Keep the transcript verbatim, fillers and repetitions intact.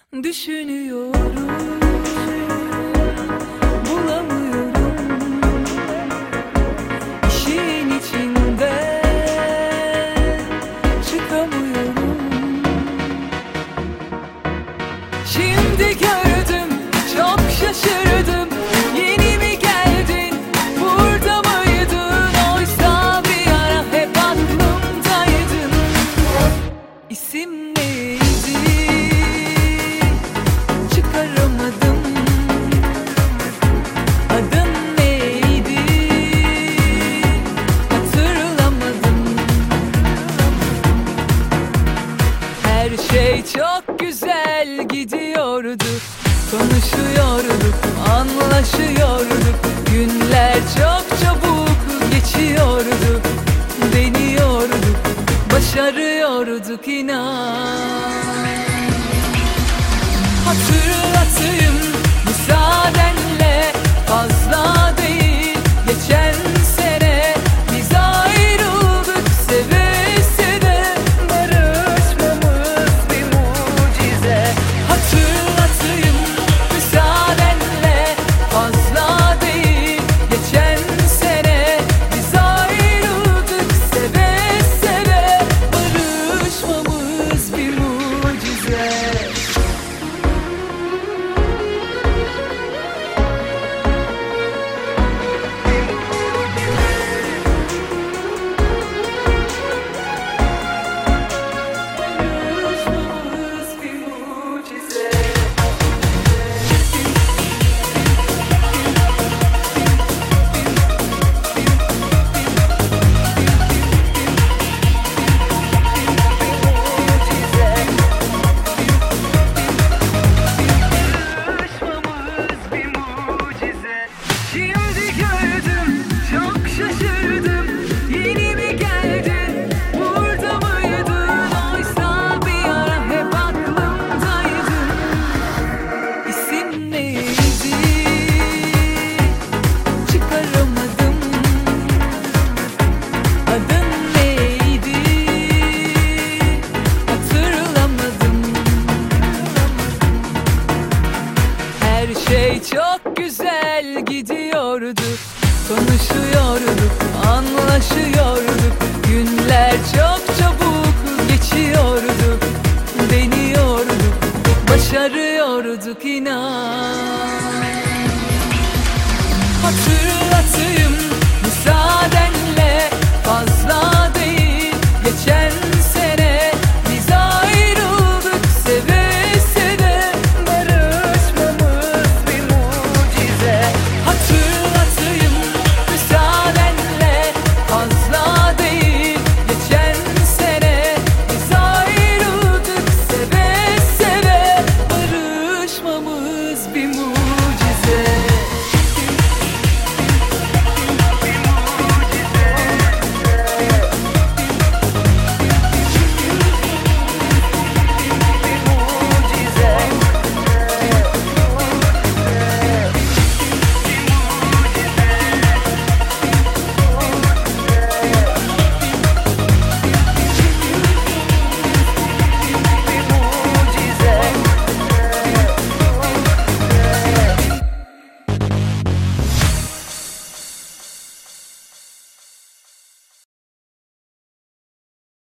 Düşünüyorum, bulamıyorum işin içinden çıkamıyorum. Şimdi gördüm, çok şaşırdım. Yeni mi geldin, burada mıydın? Oysa bir ara hep aklımdaydın. İsim neydi? Çıkaramadım. Adın neydi? Hatırlamadım. Her şey çok güzel gidiyordu. Konuşuyorduk, anlaşıyorduk. Günler çok çabuk geçiyordu. Deniyorduk, başarıyorduk inan. Hatırlatayım müsaadenle, fazla değil geçen sene biz ayrıldık seve seve. Barışmamız bir mucize. Hatırlatayım müsaadenle, fazla değil geçen sene biz ayrıldık seve seve. Barışmamız bir mucize. Şimdi gördüm, çok şaşırdım. Yeni mi geldin, burada mıydın? Oysa bir ara hep aklımdaydın. İsim neydi? Çıkaramadım. Adın neydi? Hatırlamadım. Her şey çok güzel gidiyordu. Konuşuyorduk, anlaşıyorduk. Günler çok çabuk geçiyordu. Deniyorduk, başarıyorduk inan. Hatırlatayım